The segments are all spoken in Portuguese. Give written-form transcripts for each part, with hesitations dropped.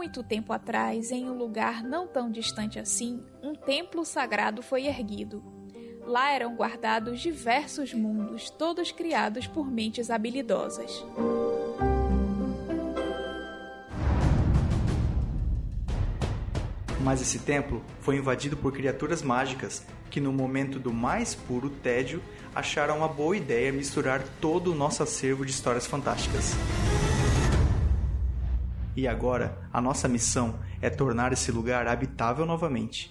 muito tempo atrás, em um lugar não tão distante assim, um templo sagrado foi erguido. Lá eram guardados diversos mundos, todos criados por mentes habilidosas. Mas esse templo foi invadido por criaturas mágicas que, no momento do mais puro tédio, acharam uma boa ideia misturar todo o nosso acervo de histórias fantásticas. E agora, a nossa missão é tornar esse lugar habitável novamente.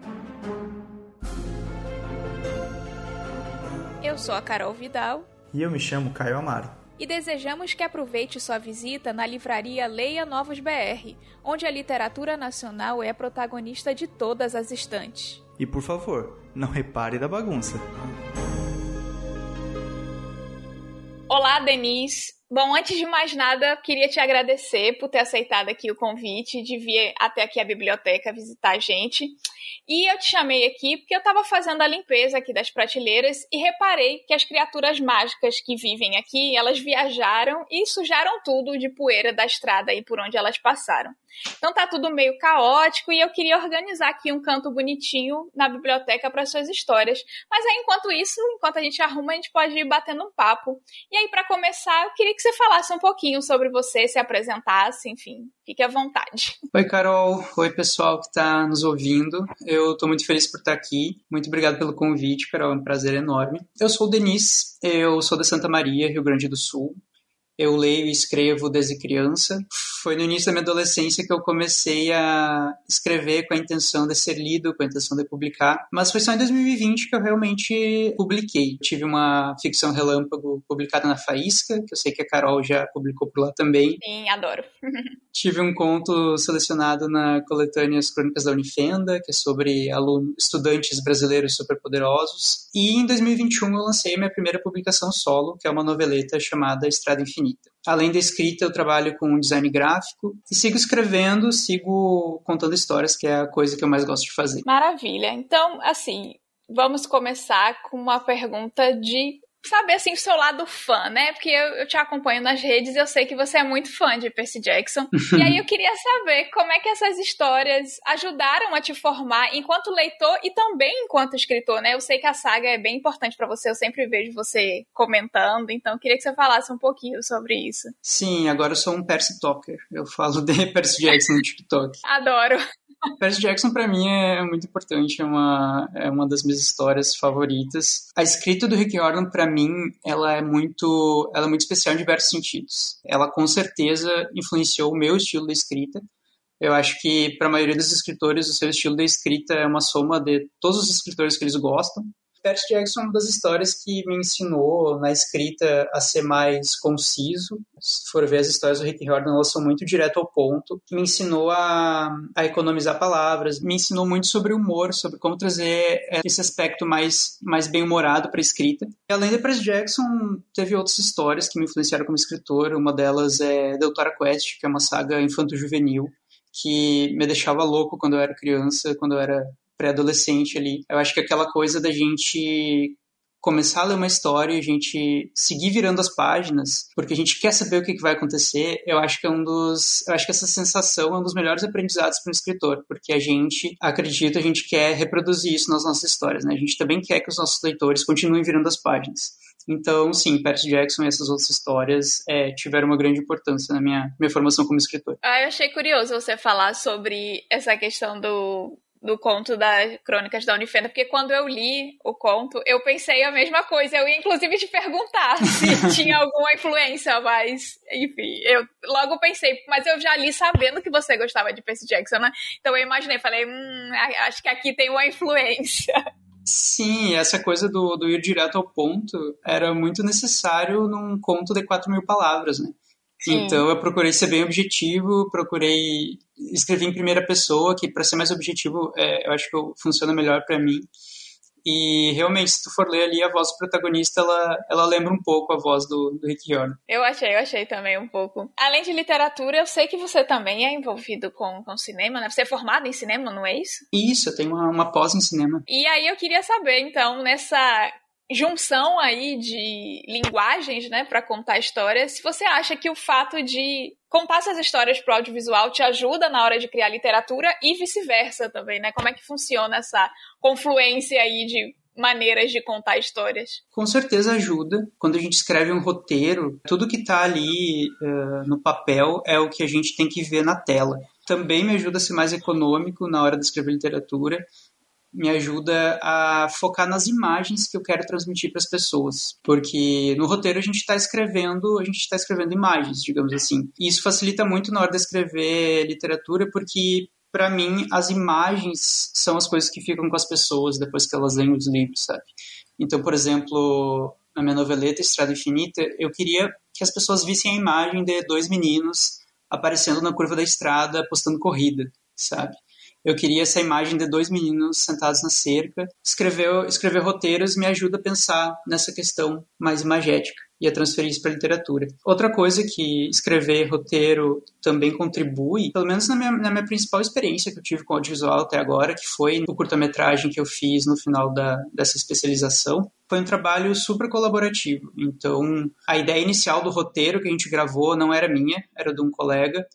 Eu sou a Carol Vidal. E eu me chamo Caio Amaro. E desejamos que aproveite sua visita na livraria Leia Novos BR, onde a literatura nacional é a protagonista de todas as estantes. E por favor, não repare da bagunça. Olá, Denise. Bom, antes de mais nada, queria te agradecer por ter aceitado aqui o convite de vir até aqui à biblioteca visitar a gente. E eu te chamei aqui porque eu estava fazendo a limpeza aqui das prateleiras e reparei que as criaturas mágicas que vivem aqui, elas viajaram e sujaram tudo de poeira da estrada aí por onde elas passaram. Então tá tudo meio caótico e eu queria organizar aqui um canto bonitinho na biblioteca para suas histórias. Mas aí, enquanto isso, enquanto a gente arruma, a gente pode ir batendo um papo. E aí, para começar, eu queria que você falasse um pouquinho sobre você, se apresentasse, enfim, fique à vontade. Oi, Carol. Oi, pessoal que está nos ouvindo. Eu estou muito feliz por estar aqui. Muito obrigado pelo convite, Carol. É um prazer enorme. Eu sou o Denis, eu sou de Santa Maria, Rio Grande do Sul. Eu leio e escrevo desde criança. Foi no início da minha adolescência que eu comecei a escrever com a intenção de ser lido, com a intenção de publicar. Mas foi só em 2020 que eu realmente publiquei. Tive uma ficção relâmpago publicada na Faísca, que eu sei que a Carol já publicou por lá também. Sim, adoro. Tive um conto selecionado na coletânea As Crônicas da Unifenda, que é sobre estudantes brasileiros superpoderosos. E em 2021 eu lancei minha primeira publicação solo, que é uma noveleta chamada Estrada Infinita. Além da escrita, eu trabalho com design gráfico e sigo escrevendo, sigo contando histórias, que é a coisa que eu mais gosto de fazer. Maravilha. Então, assim, vamos começar com uma pergunta de saber, assim, o seu lado fã, né? Porque eu te acompanho nas redes e eu sei que você é muito fã de Percy Jackson. E aí eu queria saber como é que essas histórias ajudaram a te formar enquanto leitor e também enquanto escritor, né? Eu sei que a saga é bem importante pra você, eu sempre vejo você comentando, então eu queria que você falasse um pouquinho sobre isso. Sim, agora eu sou um Percy Talker. Eu falo de Percy Jackson no TikTok. Adoro. Percy Jackson pra mim é muito importante, é uma das minhas histórias favoritas. A escrita do Rick Riordan pra mim, ela é muito especial em diversos sentidos. Ela com certeza influenciou o meu estilo de escrita. Eu acho que para a maioria dos escritores o seu estilo de escrita é uma soma de todos os escritores que eles gostam. Percy Jackson é uma das histórias que me ensinou na escrita a ser mais conciso. Se for ver as histórias do Rick Riordan, elas são muito direto ao ponto. Me ensinou a economizar palavras, me ensinou muito sobre humor, sobre como trazer esse aspecto mais bem-humorado para a escrita. E além de Percy Jackson, teve outras histórias que me influenciaram como escritor. Uma delas é Doutora Quest, que é uma saga infanto-juvenil, que me deixava louco quando eu era criança, quando eu era pré-adolescente ali. Eu acho que aquela coisa da gente começar a ler uma história e a gente seguir virando as páginas, porque a gente quer saber o que vai acontecer, eu acho que essa sensação é um dos melhores aprendizados para um escritor, porque a gente quer reproduzir isso nas nossas histórias, né? A gente também quer que os nossos leitores continuem virando as páginas. Então, sim, Percy Jackson e essas outras histórias tiveram uma grande importância na minha formação como escritor. Eu achei curioso você falar sobre essa questão do conto das Crônicas da Unifenda, porque quando eu li o conto, eu pensei a mesma coisa. Eu ia, inclusive, te perguntar se tinha alguma influência, mas, enfim, eu logo pensei, mas eu já li sabendo que você gostava de Percy Jackson, né? Então eu imaginei, falei, acho que aqui tem uma influência. Sim, essa coisa do ir direto ao ponto era muito necessário num conto de 4.000 palavras, né? Sim. Então eu procurei ser bem objetivo, procurei escrever em primeira pessoa, que para ser mais objetivo eu acho que funciona melhor para mim. E realmente, se tu for ler ali, a voz do protagonista, ela lembra um pouco a voz do Rick Riordan. Eu achei também um pouco. Além de literatura, eu sei que você também é envolvido com cinema, né? Você é formado em cinema, não é isso? Isso, eu tenho uma pós em cinema. E aí eu queria saber, então, nessa junção aí de linguagens, né, para contar histórias, se você acha que o fato de contar essas histórias para o audiovisual te ajuda na hora de criar literatura e vice-versa também, né? Como é que funciona essa confluência aí de maneiras de contar histórias? Com certeza ajuda. Quando a gente escreve um roteiro, tudo que está ali no papel é o que a gente tem que ver na tela. Também me ajuda a ser mais econômico na hora de escrever literatura. Me ajuda a focar nas imagens que eu quero transmitir para as pessoas. Porque no roteiro a gente está escrevendo imagens, digamos assim. E isso facilita muito na hora de escrever literatura, porque para mim, as imagens são as coisas que ficam com as pessoas depois que elas leem os livros, sabe? Então, por exemplo, na minha noveleta Estrada Infinita, eu queria que as pessoas vissem a imagem de dois meninos aparecendo na curva da estrada, apostando corrida, sabe? Eu queria essa imagem de dois meninos sentados na cerca. Escrever roteiros me ajuda a pensar nessa questão mais imagética e a transferir isso para a literatura. Outra coisa que escrever roteiro também contribui, pelo menos na minha principal experiência que eu tive com audiovisual até agora, que foi o curta-metragem que eu fiz no final dessa especialização, foi um trabalho super colaborativo. Então, a ideia inicial do roteiro que a gente gravou não era minha, era de um colega,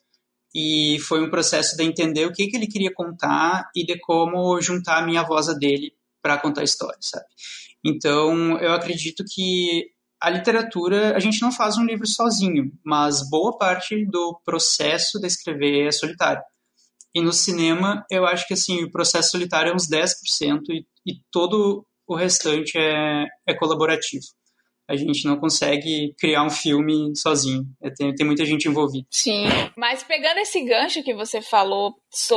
e foi um processo de entender o que ele queria contar e de como juntar a minha voz a dele para contar a história, sabe? Então, eu acredito que a literatura, a gente não faz um livro sozinho, mas boa parte do processo de escrever é solitário. E no cinema, eu acho que assim, o processo solitário é uns 10% e todo o restante é colaborativo. A gente não consegue criar um filme sozinho. Tem muita gente envolvida. Sim, mas pegando esse gancho que você falou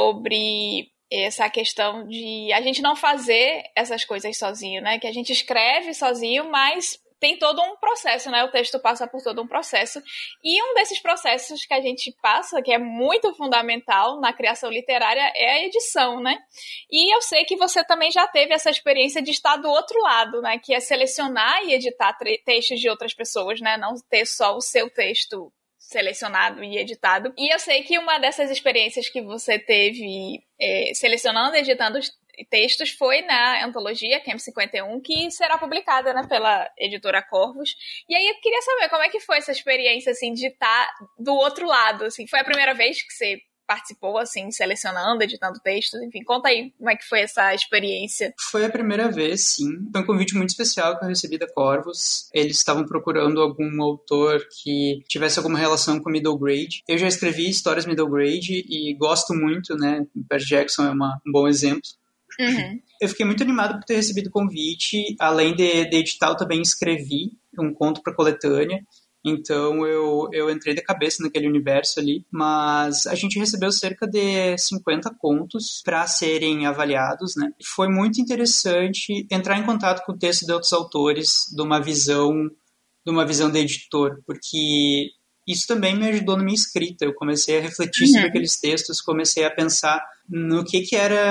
sobre essa questão de a gente não fazer essas coisas sozinho, né? Que a gente escreve sozinho, mas tem todo um processo, né? O texto passa por todo um processo. E um desses processos que a gente passa, que é muito fundamental na criação literária, é a edição, né? E eu sei que você também já teve essa experiência de estar do outro lado, né? Que é selecionar e editar textos de outras pessoas, né? Não ter só o seu texto selecionado e editado. E eu sei que uma dessas experiências que você teve selecionando e editando textos foi na antologia Camp 51, que será publicada, né, pela editora Corvos. E aí eu queria saber como é que foi essa experiência, assim, de estar do outro lado, assim. Foi a primeira vez que você participou, assim, selecionando, editando textos? Enfim, conta aí como é que foi essa experiência. Foi a primeira vez, sim. Foi um convite muito especial que eu recebi da Corvos. Eles estavam procurando algum autor que tivesse alguma relação com middle grade. Eu já escrevi histórias middle grade e gosto muito, né? Percy Jackson é um bom exemplo. Uhum. Eu fiquei muito animado por ter recebido o convite. Além de editar, eu também escrevi um conto para coletânea. Então eu entrei de cabeça naquele universo ali. Mas a gente recebeu cerca de 50 contos para serem avaliados, né? Foi muito interessante entrar em contato com o texto de outros autores, de uma visão de editor, porque isso também me ajudou na minha escrita. Eu comecei a refletir sobre aqueles textos, comecei a pensar no que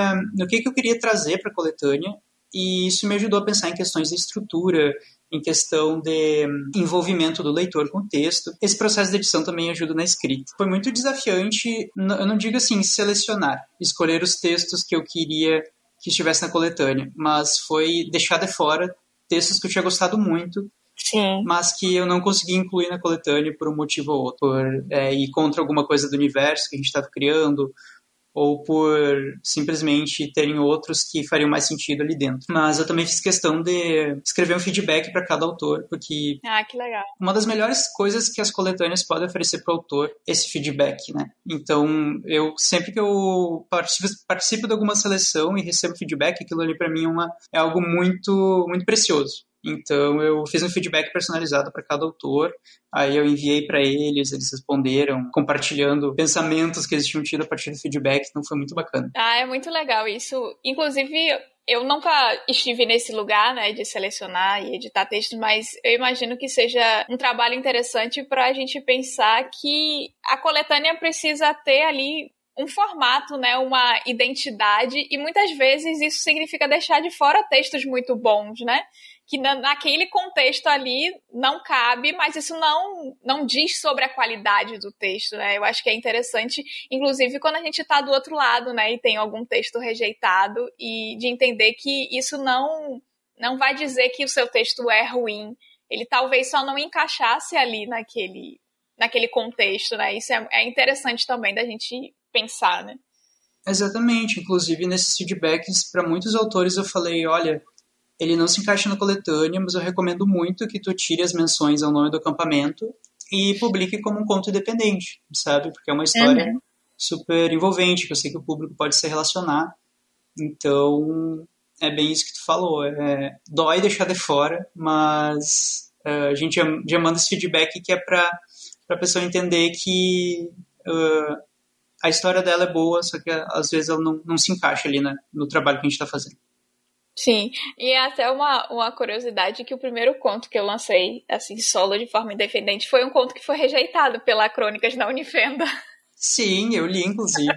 eu queria trazer para a coletânea, e isso me ajudou a pensar em questões de estrutura, em questão de envolvimento do leitor com o texto. Esse processo de edição também ajuda na escrita. Foi muito desafiante, eu não digo assim selecionar, escolher os textos que eu queria que estivesse na coletânea, mas foi deixar de fora textos que eu tinha gostado muito, Sim. mas que eu não consegui incluir na coletânea por um motivo ou outro, por ir contra alguma coisa do universo que a gente estava criando, ou por simplesmente terem outros que fariam mais sentido ali dentro. Mas eu também fiz questão de escrever um feedback para cada autor, porque que legal. Uma das melhores coisas que as coletâneas podem oferecer para o autor é esse feedback, né? Então, sempre que eu participo de alguma seleção e recebo feedback, aquilo ali para mim é algo muito, muito precioso. Então, eu fiz um feedback personalizado para cada autor, aí eu enviei para eles responderam, compartilhando pensamentos que eles tinham tido a partir do feedback, então foi muito bacana. É muito legal isso. Inclusive, eu nunca estive nesse lugar, né, de selecionar e editar textos, mas eu imagino que seja um trabalho interessante para a gente pensar que a coletânea precisa ter ali um formato, né, uma identidade, e muitas vezes isso significa deixar de fora textos muito bons, né? Que naquele contexto ali não cabe, mas isso não diz sobre a qualidade do texto, né? Eu acho que é interessante, inclusive quando a gente está do outro lado, né, e tem algum texto rejeitado, e de entender que isso não não vai dizer que o seu texto é ruim. Ele talvez só não encaixasse ali naquele contexto, né? Isso é interessante também da gente pensar, né? Exatamente. Inclusive, nesses feedbacks, para muitos autores eu falei, olha, ele não se encaixa na coletânea, mas eu recomendo muito que tu tire as menções ao nome do acampamento e publique como um conto independente, sabe? Porque é uma história super envolvente, que eu sei que o público pode se relacionar. Então, é bem isso que tu falou. Dói deixar de fora, mas a gente já manda esse feedback que é para a pessoa entender que a história dela é boa, só que às vezes ela não se encaixa ali no trabalho que a gente está fazendo. Sim, e é até uma curiosidade que o primeiro conto que eu lancei, assim, solo de forma independente, foi um conto que foi rejeitado pela Crônicas da Unifenda. Sim, eu li, inclusive.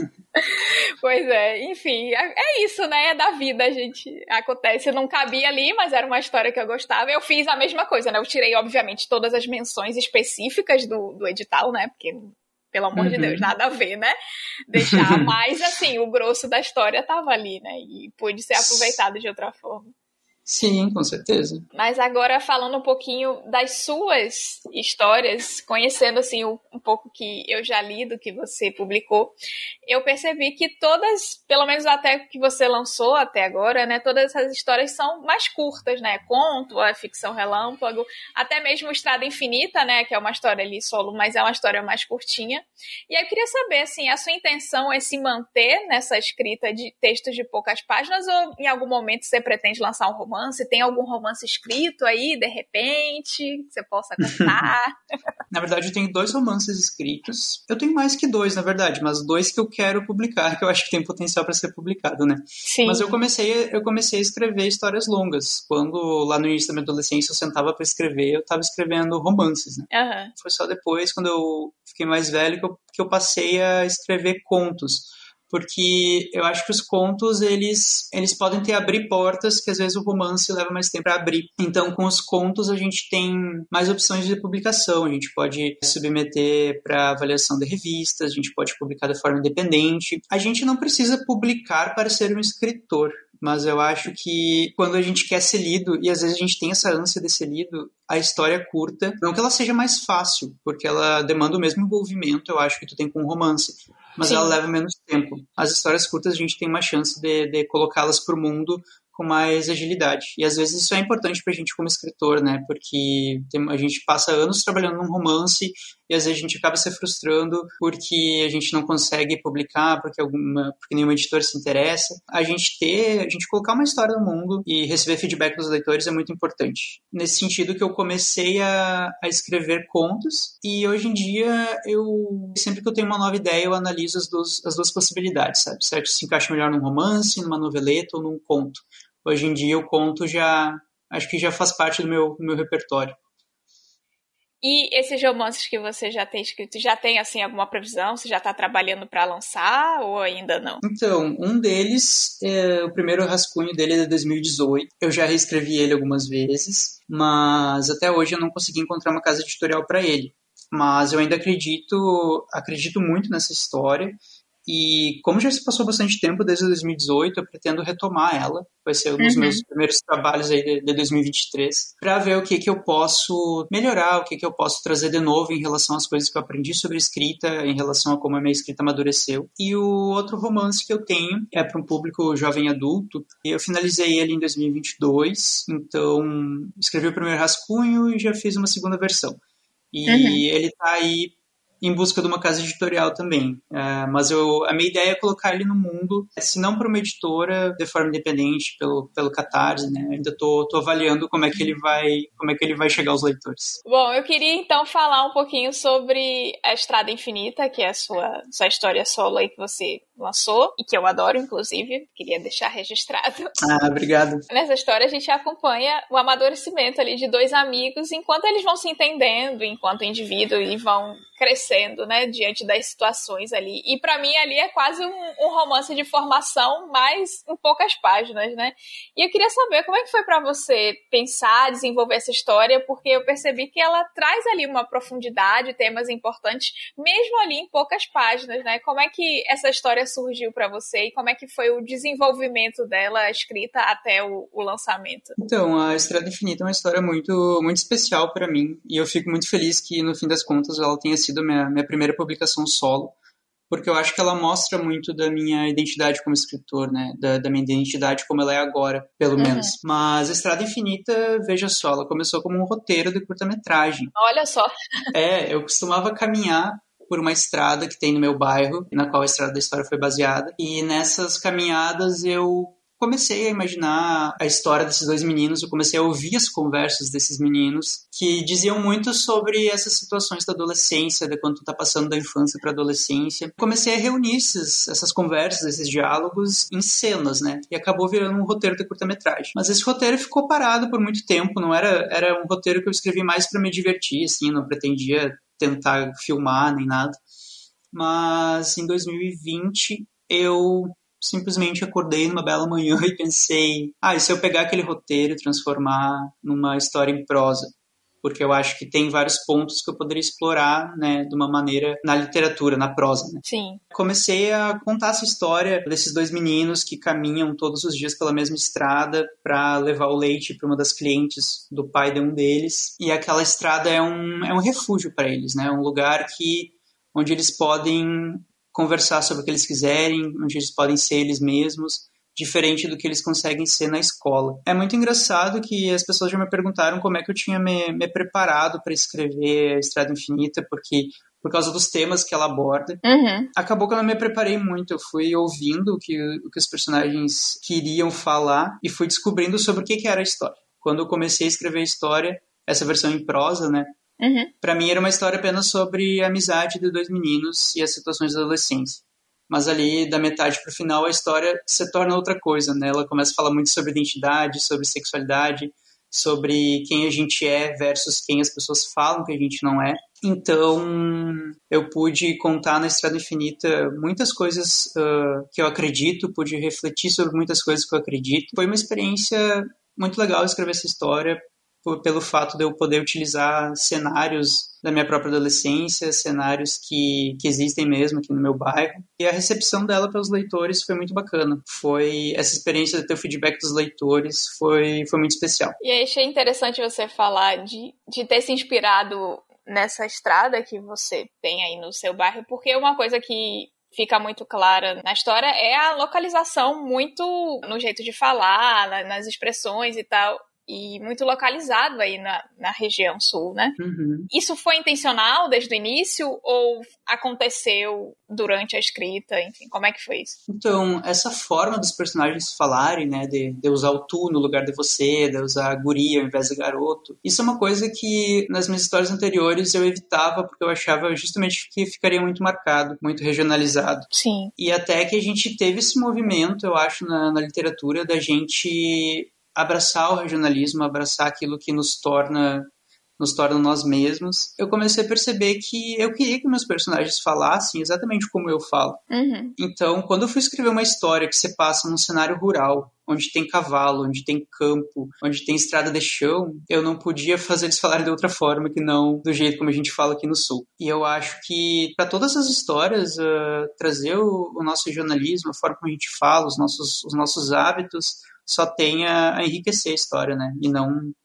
Pois é, enfim, é isso, né? É da vida, a gente acontece. Não cabia ali, mas era uma história que eu gostava. Eu fiz a mesma coisa, né? Eu tirei, obviamente, todas as menções específicas do edital, né? Porque, pelo amor de Deus, nada a ver, né? Deixar, mas, assim, o grosso da história tava ali, né? E pôde ser aproveitado de outra forma. Sim, com certeza. Mas agora falando um pouquinho das suas histórias, conhecendo assim um pouco que eu já li do que você publicou, eu percebi que todas, pelo menos até que você lançou até agora, né, todas essas histórias são mais curtas, né, conto, a ficção relâmpago, até mesmo Estrada Infinita, né, que é uma história ali solo, mas é uma história mais curtinha. E aí eu queria saber, assim, a sua intenção é se manter nessa escrita de textos de poucas páginas ou em algum momento você pretende lançar um romance? Tem algum romance escrito aí, de repente, que você possa contar? Na verdade, eu tenho 2 romances escritos. Eu tenho mais que 2, na verdade, mas 2 que eu quero publicar, que eu acho que tem potencial para ser publicado, né? Sim. Mas eu comecei a escrever histórias longas. Quando, lá no início da minha adolescência, eu sentava para escrever, eu estava escrevendo romances, né? Uhum. Foi só depois, quando eu fiquei mais velho, que eu passei a escrever contos. Porque eu acho que os contos, eles podem abrir portas que às vezes o romance leva mais tempo para abrir. Então, com os contos, a gente tem mais opções de publicação. A gente pode submeter para avaliação de revistas, a gente pode publicar de forma independente. A gente não precisa publicar para ser um escritor, mas eu acho que quando a gente quer ser lido, e às vezes a gente tem essa ânsia de ser lido, a história curta, não que ela seja mais fácil, porque ela demanda o mesmo envolvimento, eu acho, que tu tem com um romance, mas ela leva menos tempo. As histórias curtas a gente tem uma chance de colocá-las para o mundo com mais agilidade. E às vezes isso é importante pra gente como escritor, né? Porque a gente passa anos trabalhando num romance e às vezes a gente acaba se frustrando porque a gente não consegue publicar, porque nenhuma editora se interessa. A gente colocar uma história no mundo e receber feedback dos leitores é muito importante. Nesse sentido que eu comecei a escrever contos e hoje em dia sempre que eu tenho uma nova ideia eu analiso as duas possibilidades, sabe? Certo? Se encaixa melhor num romance, numa noveleta ou num conto. Hoje em dia o conto acho que já faz parte do meu repertório. E esses romances que você já tem escrito, já tem assim alguma previsão? Você já está trabalhando para lançar ou ainda não? Então, um deles, o primeiro rascunho dele é de 2018. Eu já reescrevi ele algumas vezes, mas até hoje eu não consegui encontrar uma casa editorial para ele. Mas eu ainda acredito muito nessa história. E como já se passou bastante tempo desde 2018, eu pretendo retomar ela. Vai ser um dos meus primeiros trabalhos aí de 2023, para ver o que eu posso melhorar, o que eu posso trazer de novo em relação às coisas que eu aprendi sobre escrita, em relação a como a minha escrita amadureceu. E o outro romance que eu tenho é para um público jovem adulto. Eu finalizei ele em 2022, então escrevi o primeiro rascunho e já fiz uma segunda versão. E ele tá aí em busca de uma casa editorial também. Mas a minha ideia é colocar ele no mundo, se não para uma editora, de forma independente, pelo Catarse, né? Ainda tô avaliando como é que ele vai chegar aos leitores. Bom, eu queria então falar um pouquinho sobre A Estrada Infinita, que é a sua história solo aí que você lançou, e que eu adoro, inclusive, queria deixar registrado. Obrigado. Nessa história a gente acompanha o amadurecimento ali de 2 amigos, enquanto eles vão se entendendo, enquanto indivíduo, e vão crescendo, né, diante das situações ali. E pra mim ali é quase um romance de formação, mas em poucas páginas, né? E eu queria saber como é que foi pra você pensar, desenvolver essa história, porque eu percebi que ela traz ali uma profundidade, temas importantes, mesmo ali em poucas páginas, né? Como é que essa história história surgiu para você e como é que foi o desenvolvimento dela, a escrita até o lançamento? Então, a Estrada Infinita é uma história muito, muito especial para mim e eu fico muito feliz que, no fim das contas, ela tenha sido minha primeira publicação solo, porque eu acho que ela mostra muito da minha identidade como escritor, né? Da minha identidade como ela é agora, pelo menos. Mas a Estrada Infinita, veja só, ela começou como um roteiro de curta-metragem. Olha só. Eu costumava caminhar por uma estrada que tem no meu bairro, na qual a Estrada da História foi baseada. E nessas caminhadas eu comecei a imaginar a história desses dois meninos, eu comecei a ouvir as conversas desses meninos, que diziam muito sobre essas situações da adolescência, de quando tu tá passando da infância para a adolescência. Comecei a reunir essas conversas, esses diálogos em cenas, né? E acabou virando um roteiro de curta-metragem. Mas esse roteiro ficou parado por muito tempo, não era um roteiro que eu escrevi mais para me divertir, assim, não pretendia tentar filmar nem nada. Mas em 2020 eu simplesmente acordei numa bela manhã e pensei, e se eu pegar aquele roteiro e transformar numa história em prosa? Porque eu acho que tem vários pontos que eu poderia explorar, né, de uma maneira na literatura, na prosa, né? Sim. Comecei a contar essa história desses dois meninos que caminham todos os dias pela mesma estrada para levar o leite para uma das clientes do pai de um deles. E aquela estrada é um refúgio para eles, né? Um lugar onde eles podem conversar sobre o que eles quiserem, onde eles podem ser eles mesmos, diferente do que eles conseguem ser na escola. É muito engraçado que as pessoas já me perguntaram como é que eu tinha me preparado para escrever a Estrada Infinita, porque por causa dos temas que ela aborda. Acabou que eu não me preparei muito, eu fui ouvindo o que os personagens queriam falar e fui descobrindo sobre o que era a história. Quando eu comecei a escrever a história, essa versão em prosa, né, para mim era uma história apenas sobre a amizade de dois meninos e as situações da adolescência. Mas ali, da metade pro final, a história se torna outra coisa, né? Ela começa a falar muito sobre identidade, sobre sexualidade, sobre quem a gente é versus quem as pessoas falam que a gente não é. Então, eu pude contar na Estrada Infinita muitas coisas que eu acredito, pude refletir sobre muitas coisas que eu acredito. Foi uma experiência muito legal escrever essa história, pelo fato de eu poder utilizar cenários da minha própria adolescência, cenários que existem mesmo aqui no meu bairro. E a recepção dela pelos leitores foi muito bacana. Essa experiência de ter o feedback dos leitores foi muito especial. E aí achei interessante você falar de ter se inspirado nessa estrada que você tem aí no seu bairro, porque uma coisa que fica muito clara na história é a localização muito no jeito de falar, nas expressões e tal. E muito localizado aí na região sul, né? Isso foi intencional desde o início ou aconteceu durante a escrita? Enfim, como é que foi isso? Então, essa forma dos personagens falarem, né, de usar o tu no lugar de você, de usar a guria ao invés de garoto, isso é uma coisa que nas minhas histórias anteriores eu evitava porque eu achava justamente que ficaria muito marcado, muito regionalizado. Sim. E até que a gente teve esse movimento, eu acho, na literatura da gente abraçar o regionalismo, abraçar aquilo que nos torna nós mesmos. Eu comecei a perceber que eu queria que meus personagens falassem exatamente como eu falo. Então, quando eu fui escrever uma história que se passa num cenário rural, onde tem cavalo, onde tem campo, onde tem estrada de chão, eu não podia fazer eles falarem de outra forma que não do jeito como a gente fala aqui no Sul. E eu acho que, para todas as histórias, trazer o nosso regionalismo, a forma como a gente fala, os nossos hábitos, só tem a enriquecer a história, né? E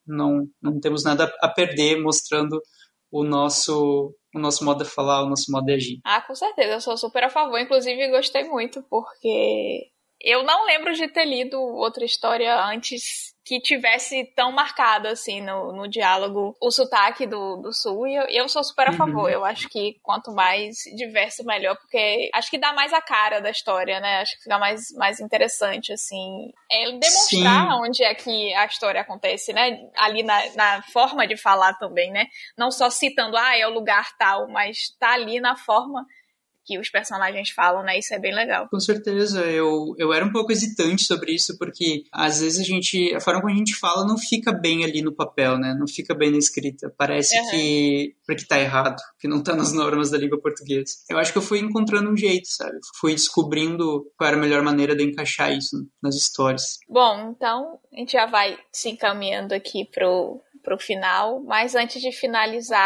não temos nada a perder mostrando o nosso modo de falar, o nosso modo de agir. Com certeza, eu sou super a favor. Inclusive, gostei muito, porque eu não lembro de ter lido outra história antes que tivesse tão marcado, assim, no diálogo, o sotaque do Sul, e eu sou super a favor. Eu acho que quanto mais diverso, melhor, porque acho que dá mais a cara da história, né? Acho que fica mais interessante, assim. Demonstrar Sim. onde é que a história acontece, né? Ali na forma de falar também, né? Não só citando, é o lugar tal, mas tá ali na forma que os personagens falam, né? Isso é bem legal. Com certeza, eu era um pouco hesitante sobre isso, porque às vezes a forma como a gente fala não fica bem ali no papel, né? Não fica bem na escrita. Parece que tá errado, que não tá nas normas da língua portuguesa. Eu acho que eu fui encontrando um jeito, sabe? Fui descobrindo qual era a melhor maneira de encaixar isso nas histórias. Bom, então a gente já vai se encaminhando aqui pro final, mas antes de finalizar,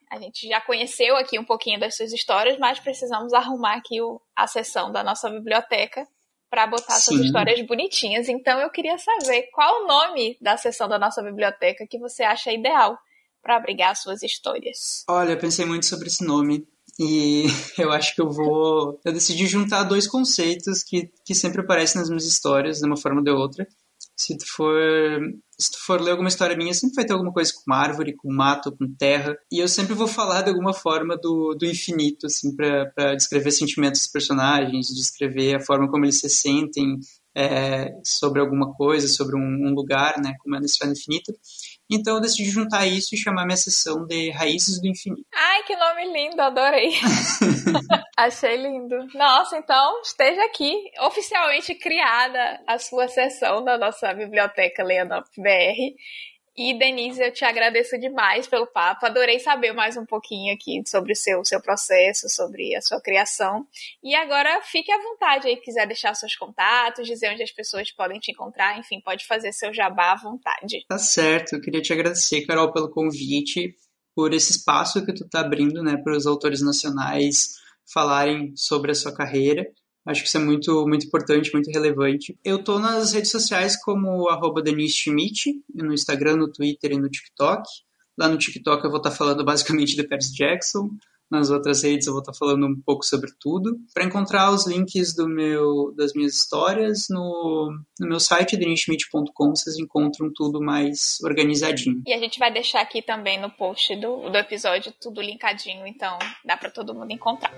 A gente já conheceu aqui um pouquinho das suas histórias, mas precisamos arrumar aqui a seção da nossa biblioteca para botar suas histórias bonitinhas. Então eu queria saber qual o nome da seção da nossa biblioteca que você acha ideal para abrigar suas histórias. Olha, eu pensei muito sobre esse nome e eu acho que eu decidi juntar dois conceitos que sempre aparecem nas minhas histórias, de uma forma ou de outra. Se tu for ler alguma história minha, sempre vai ter alguma coisa com árvore, com mato, com terra. E eu sempre vou falar de alguma forma do infinito, assim, para descrever sentimentos dos personagens, descrever a forma como eles se sentem sobre alguma coisa, sobre um lugar, né, como é na Esfera Infinita. Então eu decidi juntar isso e chamar minha sessão de Raízes do Infinito. Ai, que nome lindo, adorei. Achei lindo. Nossa, então esteja aqui, oficialmente criada a sua sessão da nossa biblioteca Leonópolis BR. E, Denise, eu te agradeço demais pelo papo. Adorei saber mais um pouquinho aqui sobre o seu processo, sobre a sua criação. E agora fique à vontade aí, quiser deixar seus contatos, dizer onde as pessoas podem te encontrar, enfim, pode fazer seu jabá à vontade. Tá certo, eu queria te agradecer, Carol, pelo convite, por esse espaço que tu tá abrindo, né, para os autores nacionais falarem sobre a sua carreira. Acho que isso é muito, muito importante, muito relevante. Eu tô nas redes sociais como @DeniseSchmidt, no Instagram, no Twitter e no TikTok. Lá no TikTok eu vou estar falando basicamente de Percy Jackson. Nas outras redes eu vou estar falando um pouco sobre tudo. Para encontrar os links das minhas histórias, no meu site, deniseschmidt.com, vocês encontram tudo mais organizadinho. E a gente vai deixar aqui também no post do episódio tudo linkadinho, então dá para todo mundo encontrar.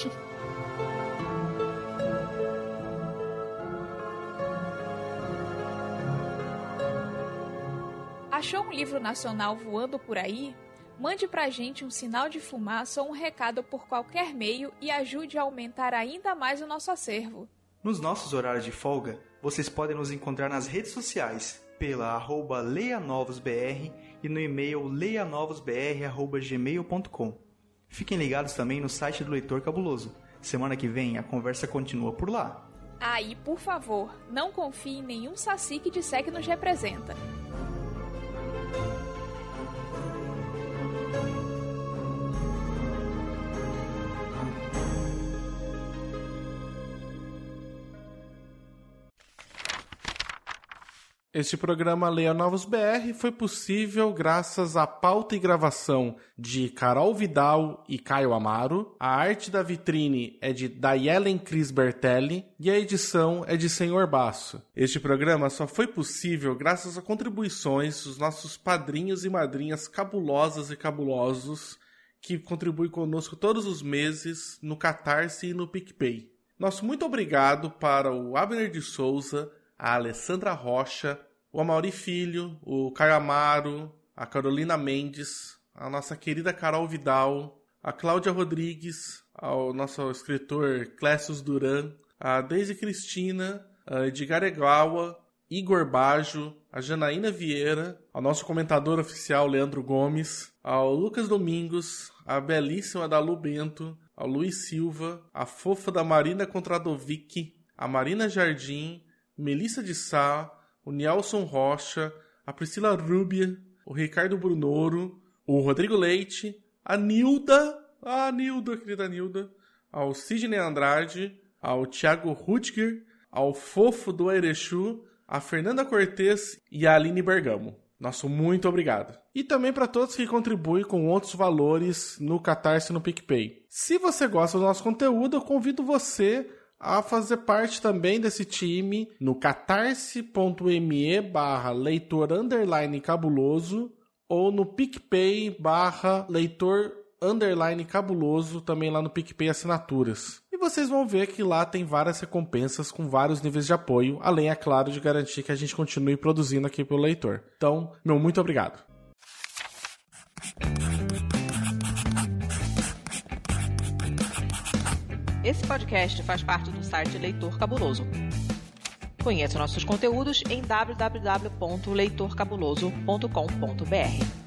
Achou um livro nacional voando por aí? Mande pra gente um sinal de fumaça ou um recado por qualquer meio e ajude a aumentar ainda mais o nosso acervo. Nos nossos horários de folga, vocês podem nos encontrar nas redes sociais pela @leianovosbr e no e-mail leianovosbr@gmail.com. Fiquem ligados também no site do Leitor Cabuloso. Semana que vem a conversa continua por lá. E por favor, não confie em nenhum saci que disser que nos representa. Este programa Leia Novos BR foi possível graças à pauta e gravação de Carol Vidal e Caio Amaro, a arte da vitrine é de Dayelen Cris Bertelli e a edição é de Senhor Basso. Este programa só foi possível graças a contribuições dos nossos padrinhos e madrinhas cabulosas e cabulosos que contribuem conosco todos os meses no Catarse e no PicPay. Nosso muito obrigado para o Abner de Souza, a Alessandra Rocha, o Amaury Filho, o Caio Amaro, a Carolina Mendes, a nossa querida Carol Vidal, a Cláudia Rodrigues, ao nosso escritor Clécius Duran, a Deise Cristina, a Edgar Egawa, Igor Baggio, a Janaína Vieira, ao nosso comentador oficial Leandro Gomes, ao Lucas Domingos, a belíssima Dalu Bento, ao Luiz Silva, a fofa da Marina Kontradovic, a Marina Jardim, Melissa de Sá, o Nelson Rocha, a Priscila Rubia, o Ricardo Brunoro, o Rodrigo Leite, a Nilda, querida Nilda, ao Sidney Andrade, ao Thiago Rutger, ao Fofo do Erechu, a Fernanda Cortez e a Aline Bergamo. Nosso muito obrigado. E também para todos que contribuem com outros valores no Catarse e no PicPay. Se você gosta do nosso conteúdo, eu convido você a fazer parte também desse time no catarse.me/leitor_cabuloso ou no PicPay/leitor_cabuloso, também lá no PicPay Assinaturas. E vocês vão ver que lá tem várias recompensas com vários níveis de apoio, além, é claro, de garantir que a gente continue produzindo aqui pelo leitor. Então, meu muito obrigado. Esse podcast faz parte do site Leitor Cabuloso. Conheça nossos conteúdos em www.leitorcabuloso.com.br.